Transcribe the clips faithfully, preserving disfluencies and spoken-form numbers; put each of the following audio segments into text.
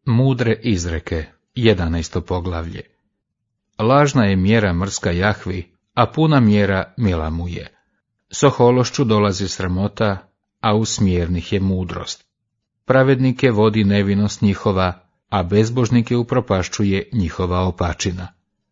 Mudre izreke, jedanaesto poglavlje. Lažna je mjera mrska Jahvi, a puna mjera mila mu je. S ohološću dolazi sramota, a u smjernih je mudrost. Pravednike vodi nevinost njihova, a bezbožnike upropašćuje njihova opačina.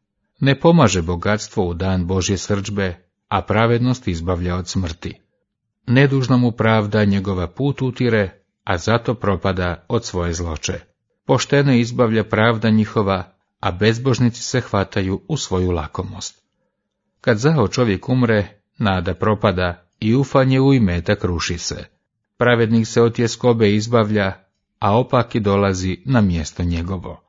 Ne pomaže bogatstvo u dan Božje srdžbe, a pravednost izbavlja od smrti. Nedužna mu pravda njegova put utire, a zato propada od svoje zloče. Poštene izbavlja pravda njihova, a bezbožnici se hvataju u svoju lakomost. Kad zao čovjek umre, nada propada i ufanje u imetak ruši se. Pravednik se od tjeskobe izbavlja, a opaki dolazi na mjesto njegovo.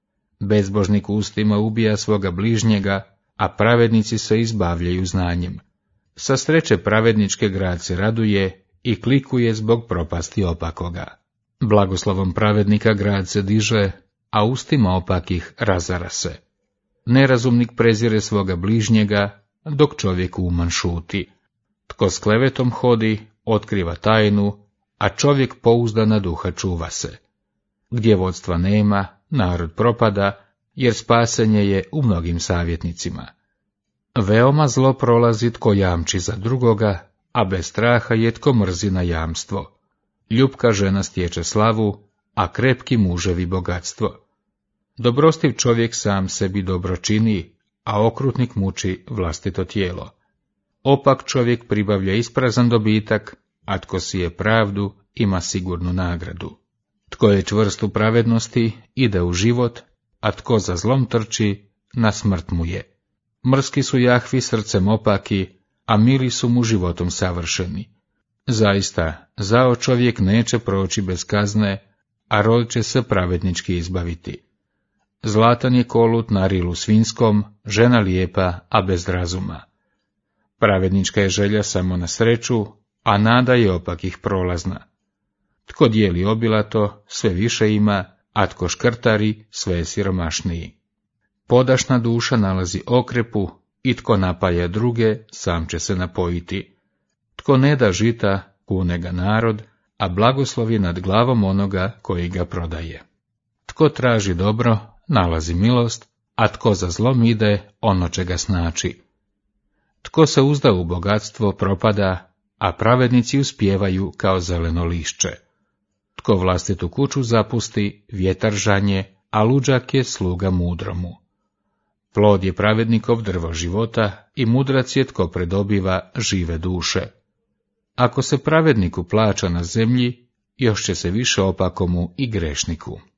Bezbožnik ustima ubija svoga bližnjega, a pravednici se izbavljaju znanjem. Sa sreće pravedničke grad se raduje i klikuje zbog propasti opakoga. Blagoslovom pravednika grad se diže, a ustima opakih razara se. Nerazumnik prezire svoga bližnjega, dok čovjek uman šuti. Tko s klevetom hodi, otkriva tajnu, a čovjek pouzdana duha čuva se. Gdje vodstva nema, narod propada, jer spasenje je u mnogim savjetnicima. Veoma zlo prolazi tko jamči za drugoga, a bez straha je tko mrzi na jamstvo. Ljupka žena stječe slavu, a krepki muževi bogatstvo. Dobrostiv čovjek sam sebi dobro čini, a okrutnik muči vlastito tijelo. Opak čovjek pribavlja isprazan dobitak, a tko sije pravdu ima sigurnu nagradu. Tko je čvrst u pravednosti ide u život, a tko za zlom trči, na smrt mu je. Mrski su Jahvi srcem opaki, a mili su mu životom savršeni. Zaista, zao čovjek neće proći bez kazne, a rod će se pravednički izbaviti. Zlatan je kolut na rilu svinskom, žena lijepa, a bez razuma. Pravednička je želja samo na sreću, a nada je opakih prolazna. Tko dijeli obilato, sve više ima, a tko škrtari, sve je siromašniji. Podašna duša nalazi okrepu, i tko napaja druge, sam će se napojiti. Tko ne da žita, kune ga narod, a blagoslov je nad glavom onoga koji ga prodaje. Tko traži dobro, nalazi milost, a tko za zlom ide, ono će ga snaći. Tko se uzda u bogatstvo, propada, a pravednici uspijevaju kao zeleno lišće. Tko vlastitu kuću zapusti, vjetar žanje, a luđak je sluga mudromu. Plod je pravednikov drvo života i mudrac je tko predobiva žive duše. Ako se pravedniku plaća na zemlji, još će se više opakomu i grešniku.